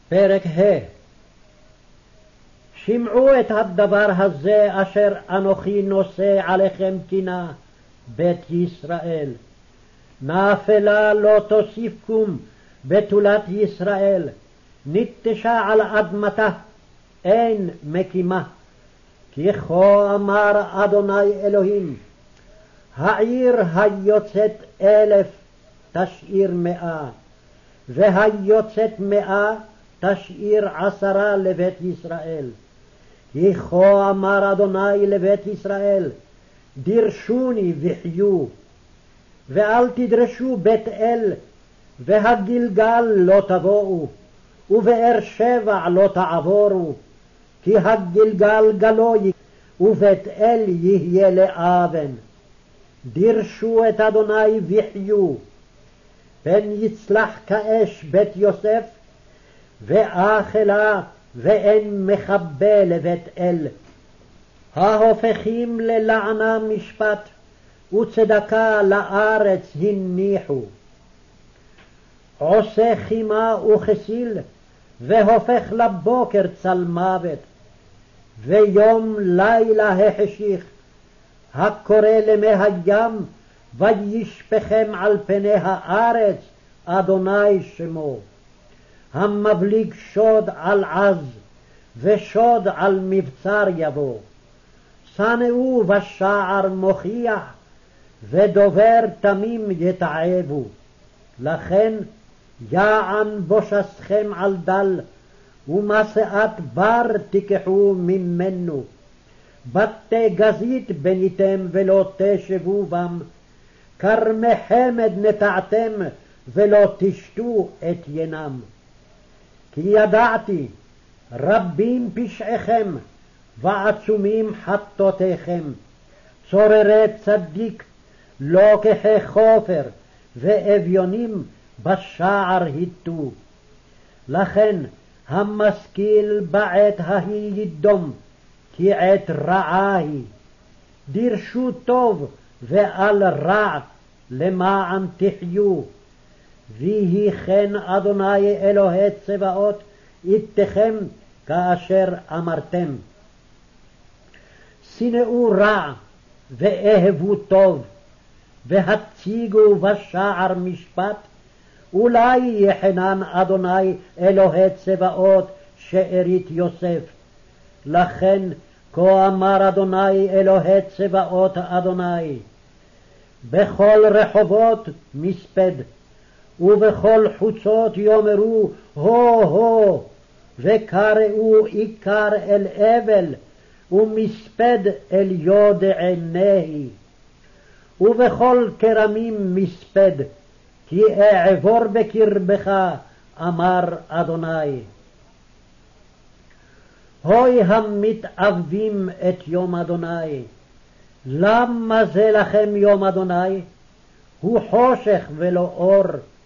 פרק ה' שמעו את הדבר הזה אשר אנוכי נושא עליכם קינה, בית ישראל. נאפלה לא תוסיף קום בתולת ישראל, נטשה על אדמתה, אין מקימה. כי כה אמר אדוני אלוהים, העיר היוצאת 1000 תשאיר 100, והיוצאת 100 תשאיר 10 לבית ישראל. כי כה אמר אדוני לבית ישראל, דרשוני וחיו, ואל תדרשו בית אל, והגלגל לא תבואו, ובאר שבע לא תעבורו, כי הגלגל גלוי, ובית אל יהיה לאבן. דרשו את אדוני וחיו, פן יצלח כאש בית יוסף, ואכלה ואין מכבה לבית אל. ההופכים ללענה משפט, וצדקה לארץ הניחו. עושה חימה וכסיל, והופך לבוקר צל מוות, ויום לילה החשיך, הקורא למי הים, וישפכם על פני הארץ, אדוני שמו. המבליג שוד על עז, ושוד על מבצר יבוא. שנאו בשער מוכיח, ודובר תמים יתעבו. לכן יען בושסכם על דל, ומסעת בר תיקחו ממנו. בתי גזית בניתם ולא תשבו בם, כרמי חמד נטעתם ולא תשתו את ינם. כי ידעתי רבים פשעיכם ועצומים חטאותיכם, צוררי צדיק לא כחופר, ואביונים בשער היטו. לכן המשכיל בעת ההיא ידום, כי עת רעה היא. דרשו טוב ואל רע, למען תחיו. ויהי כן אדוני אלוהי צבאות איתכם כאשר אמרתם. שנאו רע ואהבו טוב, והציגו בשער משפט, אולי יחנן אדוני אלוהי צבאות שארית יוסף. לכן כה אמר אדוני אלוהי צבאות אדוני, בכל רחובות מספד, ובכל חוצות יאמרו הו, וקראו עיקר אל אבל, ומספד אל יודעי נהי. ובכל כרמים מספד, כי אעבור בקרבך, אמר אדוני. הוי המתאבים את יום אדוני, למה זה לכם יום אדוני? הוא חושך ולא אור.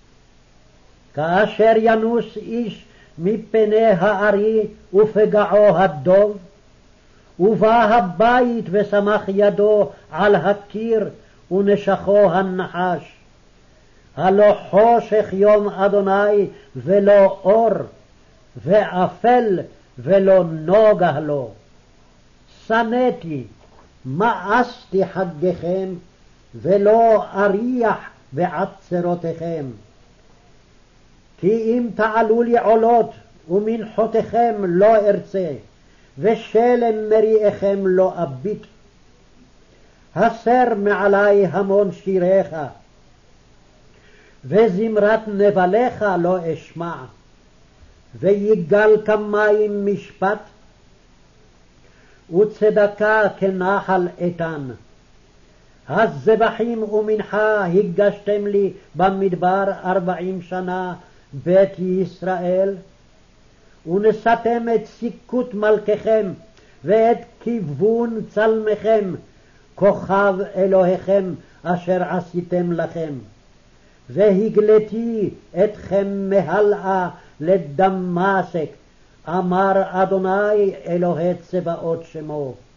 כאשר ינוס איש מפני הארי ופגעו הדוב, ובא הבית ושמח ידו על הקיר ונשכו הנחש. הלא חושך יום אדוני ולא אור, ואפל ולא נוגה לו. שנאתי, מאסתי חגיכם, ולא אריח בעצרותיכם. כי אם תעלו לי עולות, ומנחותיכם לא ארצה, ושלם מריעיכם לא אביט. הסר מעלי המון שיריך, וזמרת נבליך לא אשמע. ויגל כמים משפט, וצדקה כנחל איתן. הזבחים ומנחה הגשתם לי במדבר 40 שנה, בית ישראל, ונשאתם את סיכות מלככם, ואת כיוון צלמכם, כוכב אלוהיכם אשר עשיתם לכם. והגלתי אתכם מהלאה לדמשק, אמר אדוני אלוהי צבאות שמו.